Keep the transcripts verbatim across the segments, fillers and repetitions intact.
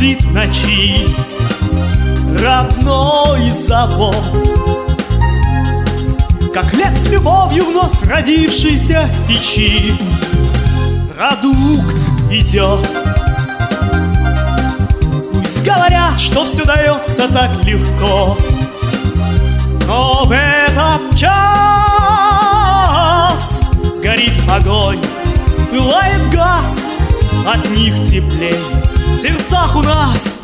гудит в ночи родной завод. Как хлеб с любовью вновь родившийся в печи, продукт идет. Пусть говорят, что все дается так легко, но в этот час горит огонь, пылает газ, от них теплей в сердцах у нас.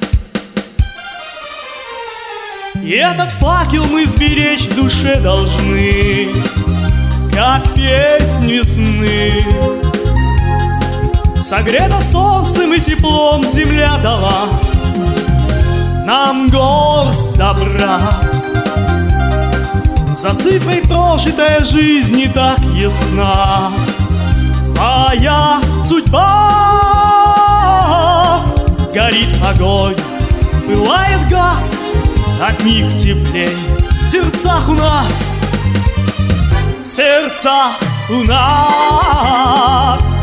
И этот факел мы сберечь в душе должны, как песнь весны. Согрета солнцем и теплом земля дала нам горсть добра. За цифрой прожитая жизнь не так ясна. Моя судьба горит огонь, пылает газ, от них теплей в сердцах у нас, в сердцах у нас.